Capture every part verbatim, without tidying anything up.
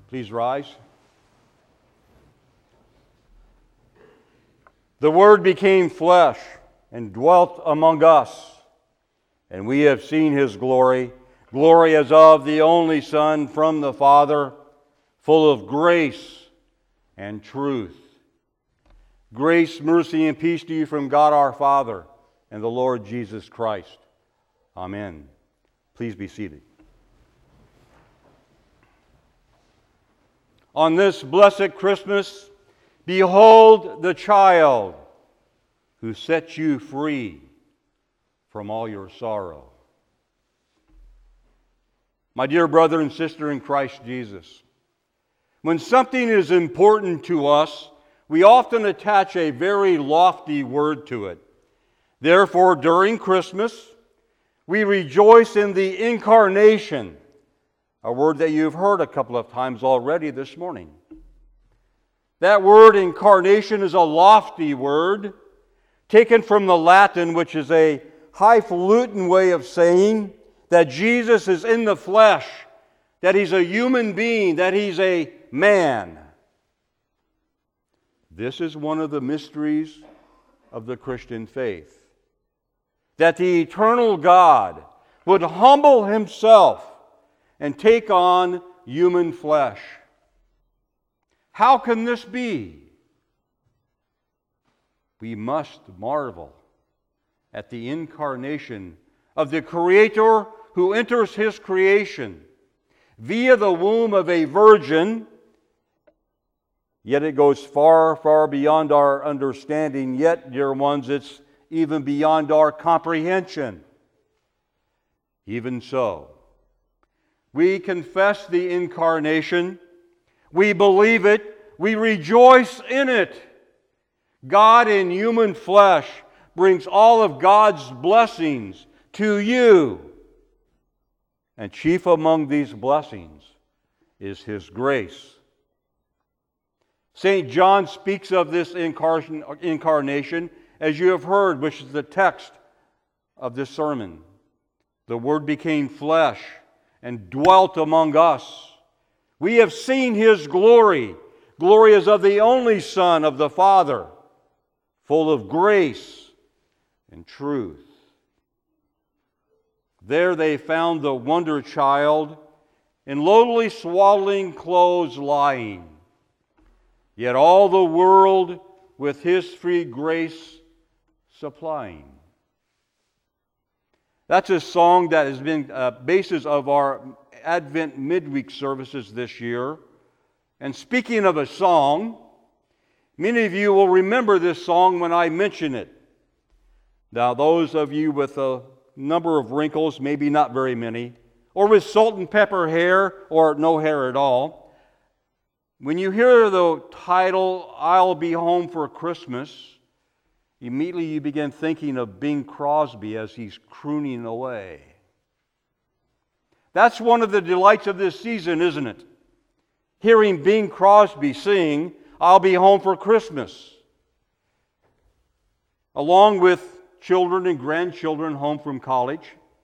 Please rise. The Word became flesh and dwelt among us, and we have seen His glory, glory as of the only Son from the Father, full of grace and truth. Grace, mercy, and peace to you from God our Father and the Lord Jesus Christ. Amen. Please be seated. On this blessed Christmas, behold the child who sets you free from all your sorrow. My dear brother and sister in Christ Jesus, when something is important to us, we often attach a very lofty word to it. Therefore, during Christmas, we rejoice in the incarnation, a word that you've heard a couple of times already this morning. That word incarnation is a lofty word, taken from the Latin, which is a highfalutin way of saying that Jesus is in the flesh, that He's a human being, that He's a man. This is one of the mysteries of the Christian faith, that the eternal God would humble Himself and take on human flesh. How can this be? We must marvel at the incarnation of the Creator who enters His creation via the womb of a virgin, yet it goes far, far beyond our understanding. Yet, dear ones, it's even beyond our comprehension. Even so, we confess the incarnation, we believe it, we rejoice in it. God in human flesh brings all of God's blessings to you. And chief among these blessings is His grace. Saint John speaks of this incarnation, as you have heard, which is the text of this sermon. The Word became flesh and dwelt among us. We have seen His glory. Glory as of the only Son of the Father, full of grace and truth. There they found the wonder child in lowly swaddling clothes lying, yet all the world with His free grace supplying. That's a song that has been a basis of our Advent midweek services this year. And speaking of a song, many of you will remember this song when I mention it. Now, those of you with a number of wrinkles, maybe not very many, or with salt and pepper hair or no hair at all, when you hear the title, I'll Be Home for Christmas, immediately you begin thinking of Bing Crosby as he's crooning away. That's one of the delights of this season, isn't it? Hearing Bing Crosby sing, I'll Be Home for Christmas, along with children and grandchildren home from college,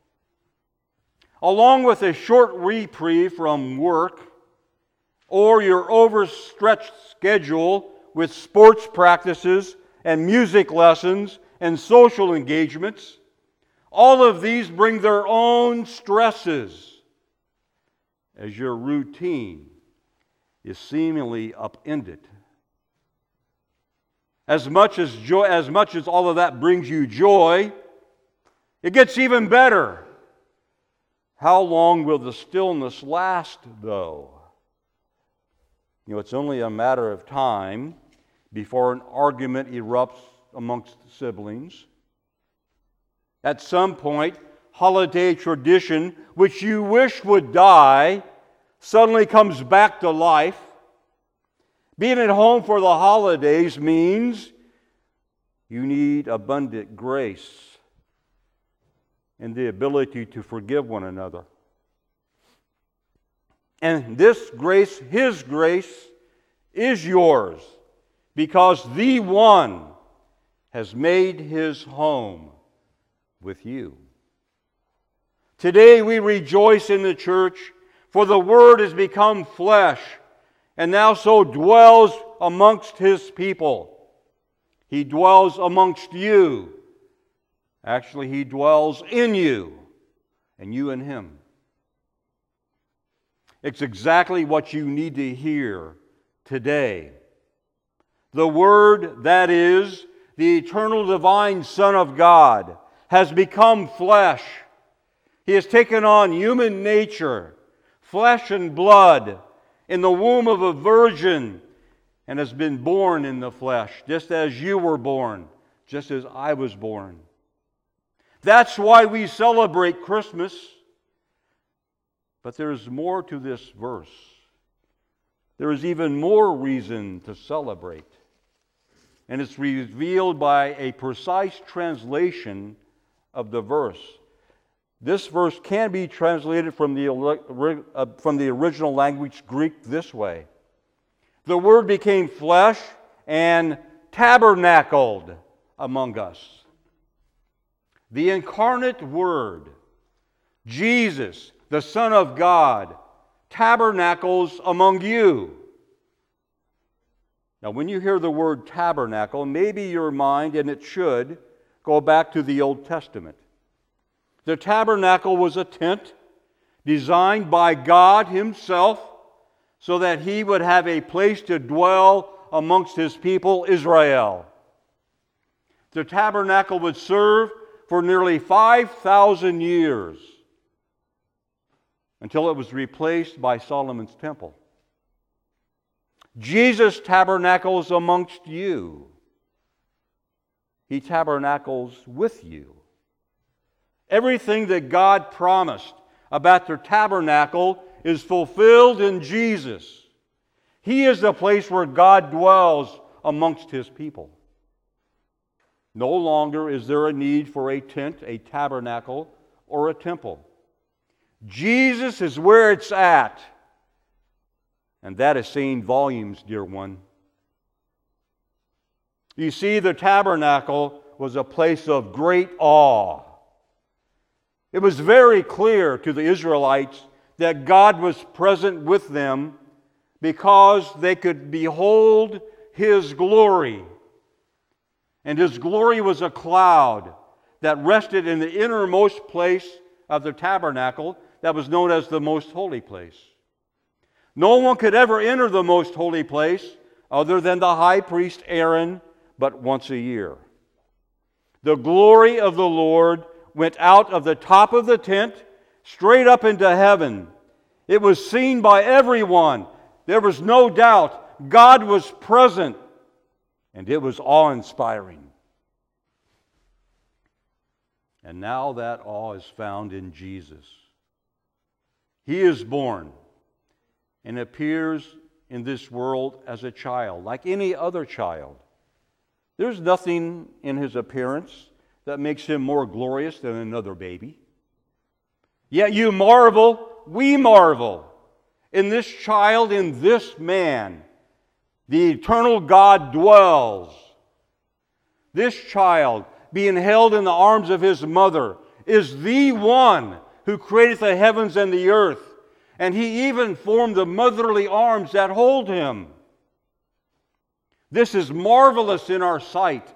along with a short reprieve from work, or your overstretched schedule with sports practices and music lessons and social engagements. All of these bring their own stresses as your routine is seemingly upended. As much as joy, as much as all of that brings you joy, it gets even better. How long will the stillness last, though? You know, it's only a matter of time before an argument erupts amongst siblings. At some point, holiday tradition, which you wish would die, suddenly comes back to life. Being at home for the holidays means you need abundant grace and the ability to forgive one another. And this grace, His grace, is yours because the One has made His home with you. Today we rejoice in the church, for the Word has become flesh and now so dwells amongst His people. He dwells amongst you. Actually, He dwells in you, and you in Him. It's exactly what you need to hear today. The Word, that is, the eternal divine Son of God, has become flesh. He has taken on human nature, flesh and blood, in the womb of a virgin, and has been born in the flesh, just as you were born, just as I was born. That's why we celebrate Christmas. But there is more to this verse. There is even more reason to celebrate. And it's revealed by a precise translation of the verse. This verse can be translated from the, uh, from the original language Greek this way. The Word became flesh and tabernacled among us. The incarnate Word, Jesus, the Son of God, tabernacles among you. Now, when you hear the word tabernacle, maybe your mind, and it should, go back to the Old Testament. The tabernacle was a tent designed by God Himself so that He would have a place to dwell amongst His people, Israel. The tabernacle would serve for nearly five thousand years until it was replaced by Solomon's temple. Jesus tabernacles amongst you. He tabernacles with you. Everything that God promised about the tabernacle is fulfilled in Jesus. He is the place where God dwells amongst His people. No longer is there a need for a tent, a tabernacle, or a temple. Jesus is where it's at. And that is saying volumes, dear one. You see, the tabernacle was a place of great awe. It was very clear to the Israelites that God was present with them because they could behold His glory. And His glory was a cloud that rested in the innermost place of the tabernacle that was known as the most holy place. No one could ever enter the most holy place other than the high priest Aaron, but once a year. The glory of the Lord went out of the top of the tent straight up into heaven. It was seen by everyone. There was no doubt God was present, and it was awe-inspiring. And now that awe is found in Jesus. He is born and appears in this world as a child, like any other child. There's nothing in His appearance that makes Him more glorious than another baby. Yet you marvel, we marvel, in this child, in this man. The eternal God dwells. This child, being held in the arms of His mother, is the one who created the heavens and the earth. And He even formed the motherly arms that hold Him. This is marvelous in our sight.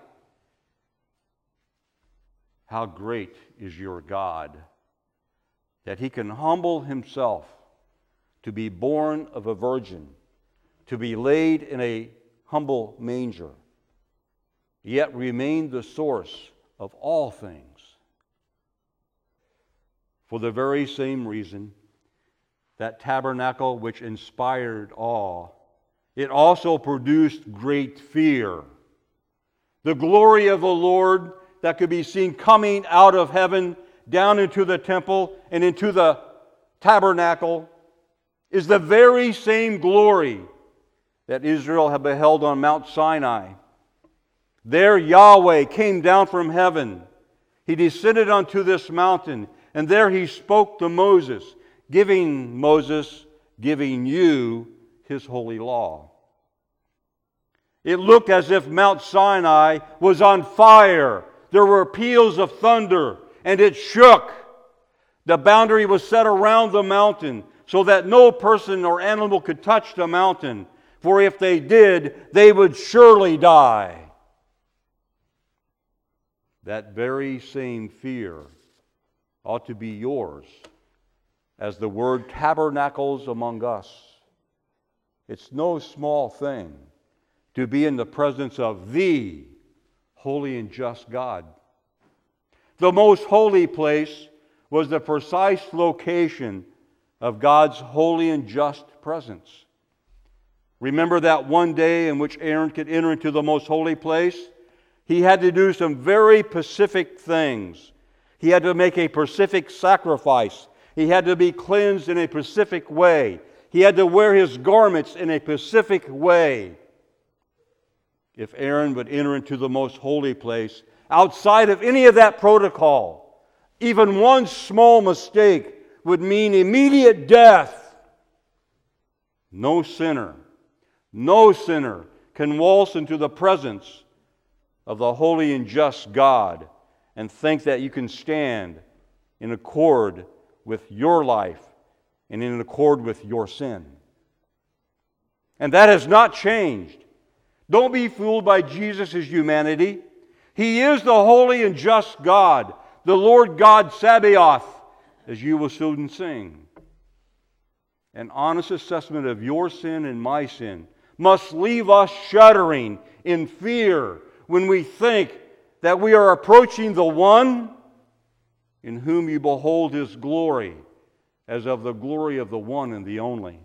How great is your God, that He can humble Himself to be born of a virgin, to be laid in a humble manger, yet remain the source of all things. For the very same reason, that tabernacle which inspired awe, it also produced great fear. The glory of the Lord that could be seen coming out of heaven down into the temple and into the tabernacle is the very same glory that Israel had beheld on Mount Sinai. There Yahweh came down from heaven. He descended unto this mountain, and there He spoke to Moses, giving Moses, giving you His holy law. It looked as if Mount Sinai was on fire. There were peals of thunder, and it shook. The boundary was set around the mountain so that no person or animal could touch the mountain. for if they did, they would surely die. That very same fear ought to be yours as the word tabernacles among us. It's no small thing to be in the presence of the holy and just God. The most holy place was the precise location of God's holy and just presence. Remember that one day in which Aaron could enter into the most holy place? He had to do some very specific things. He had to make a specific sacrifice. He had to be cleansed in a specific way. He had to wear his garments in a specific way. If Aaron would enter into the most holy place, outside of any of that protocol, even one small mistake would mean immediate death. No sinner, no sinner can waltz into the presence of the holy and just God and think that you can stand in accord with your life and in accord with your sin. And that has not changed. Don't be fooled by Jesus' humanity. He is the holy and just God, the Lord God Sabaoth, as you will soon sing. An honest assessment of your sin and my sin must leave us shuddering in fear when we think that we are approaching the one in whom you behold His glory as of the glory of the one and the only.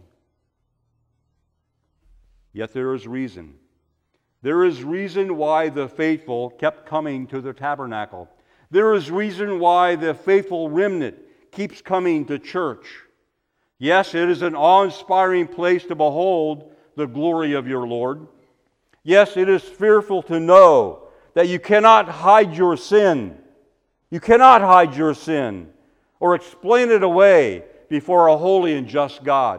Yet there is reason. There is reason why the faithful kept coming to the tabernacle. There is reason why the faithful remnant keeps coming to church. Yes, it is an awe-inspiring place to behold the glory of your Lord. Yes, it is fearful to know that you cannot hide your sin. You cannot hide your sin or explain it away before a holy and just God.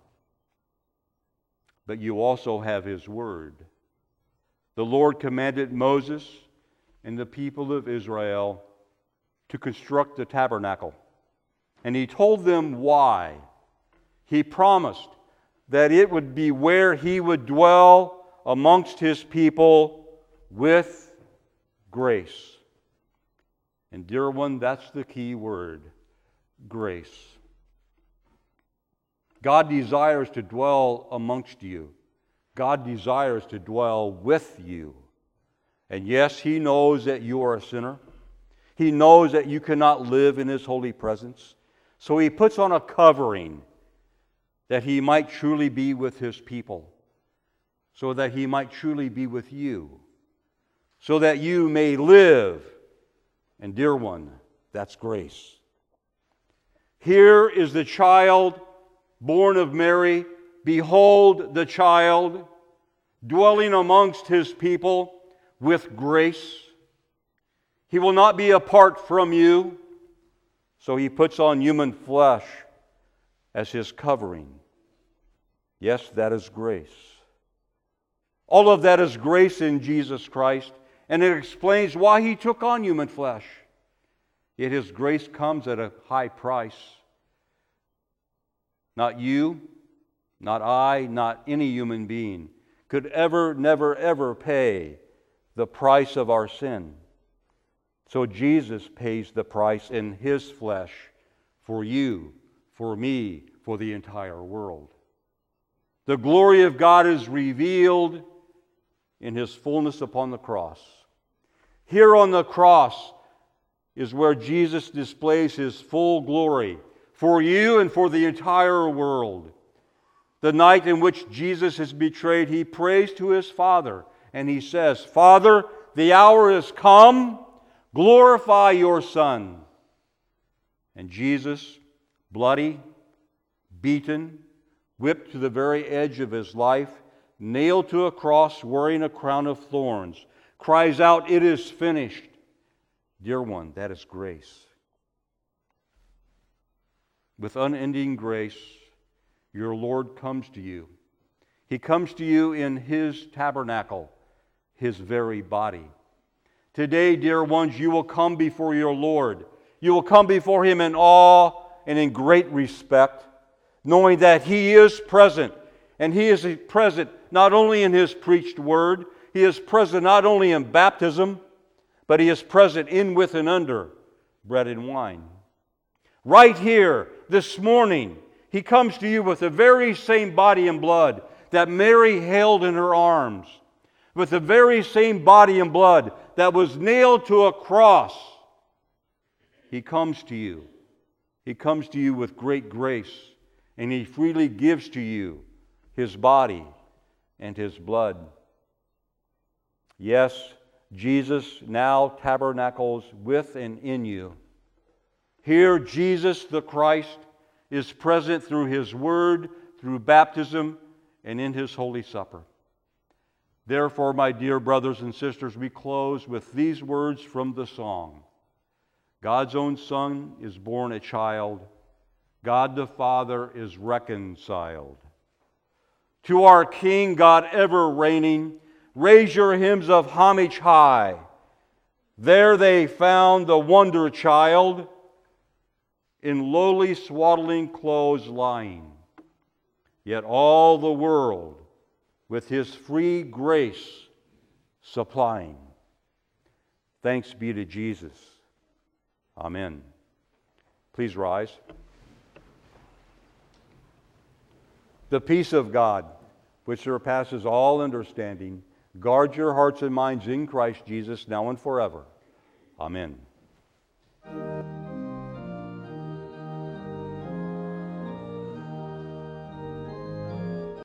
But you also have His Word. The Lord commanded Moses and the people of Israel to construct the tabernacle. And He told them why. He promised that it would be where He would dwell amongst His people with grace. And dear one, that's the key word, grace. God desires to dwell amongst you. God desires to dwell with you. And yes, He knows that you are a sinner. He knows that you cannot live in His holy presence. So He puts on a covering that He might truly be with His people, so that He might truly be with you, so that you may live. And dear one, that's grace. Here is the child born of Mary. Behold the child dwelling amongst His people with grace. He will not be apart from you, so He puts on human flesh as His covering. Yes, that is grace. All of that is grace in Jesus Christ, and it explains why He took on human flesh. Yet His grace comes at a high price. Not you, not I, not any human being could ever, never, ever pay the price of our sin. So Jesus pays the price in His flesh for you, for me, for the entire world. The glory of God is revealed in His fullness upon the cross. Here on the cross is where Jesus displays His full glory for you and for the entire world. The night in which Jesus is betrayed, He prays to His Father, and He says, Father, the hour is come, glorify your Son. And Jesus, bloody, beaten, whipped to the very edge of His life, nailed to a cross, wearing a crown of thorns, cries out, it is finished. Dear one, that is grace. With unending grace, your Lord comes to you. He comes to you in His tabernacle, His very body. Today, dear ones, you will come before your Lord. You will come before Him in awe and in great respect, knowing that He is present, and He is present not only in His preached word, He is present not only in baptism, but He is present in, with, and under bread and wine. Right here, this morning, He comes to you with the very same body and blood that Mary held in her arms, with the very same body and blood that was nailed to a cross. He comes to you. He comes to you with great grace, and He freely gives to you His body and His blood. Yes, Jesus now tabernacles with and in you. Here, Jesus the Christ is present through His Word, through baptism, and in His Holy Supper. Therefore, my dear brothers and sisters, we close with these words from the song. God's own Son is born a child. God the Father is reconciled. To our King, God ever reigning, raise your hymns of homage high. There they found the wonder child in lowly swaddling clothes lying. Yet all the world with His free grace supplying. Thanks be to Jesus. Amen. Please rise. The peace of God, which surpasses all understanding, guard your hearts and minds in Christ Jesus now and forever. Amen.